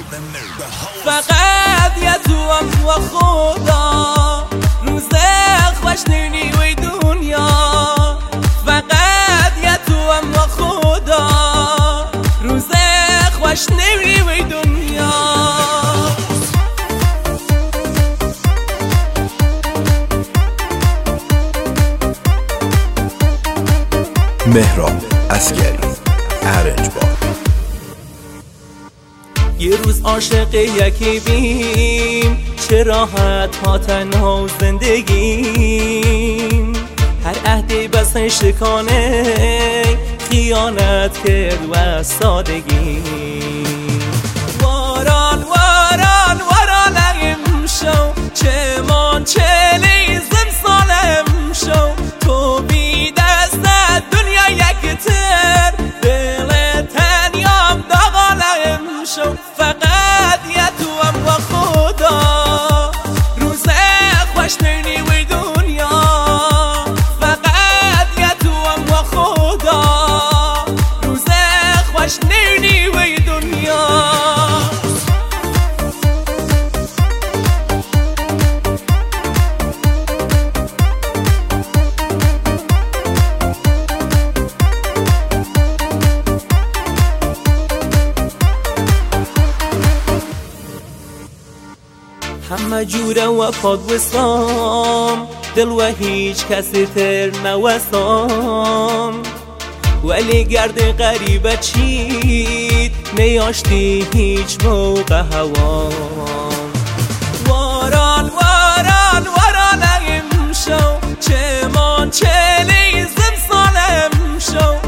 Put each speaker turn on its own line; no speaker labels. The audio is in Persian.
فقط یه تو هم و خدا روز خوش نینی وی دنیا فقط یه تو هم و خدا روز خوش نینی وی دنیا
مهراب عسگری ارنجبار.
یه روز عاشق یکی بیم چه راحت ها تنها زندگیم هر عهدی بسن شکانه خیانت کرد و سادگی واران واران واران امشو چه من چلیزم سالم شو تو بی دست دنیا یک تر دل تنیام داغالم شو فقط یه تو هم و خدا روز خوش نینی وی دنیا فقط یه تو هم و خدا روز خوش نینی وی دنیا همه جوره و پاد وسام دل و هیچ کسی تر نوسام ولی گرد غریبه چید نیاشتی هیچ موقع هوام واران واران واران امشو چه من چلیزم سالم شو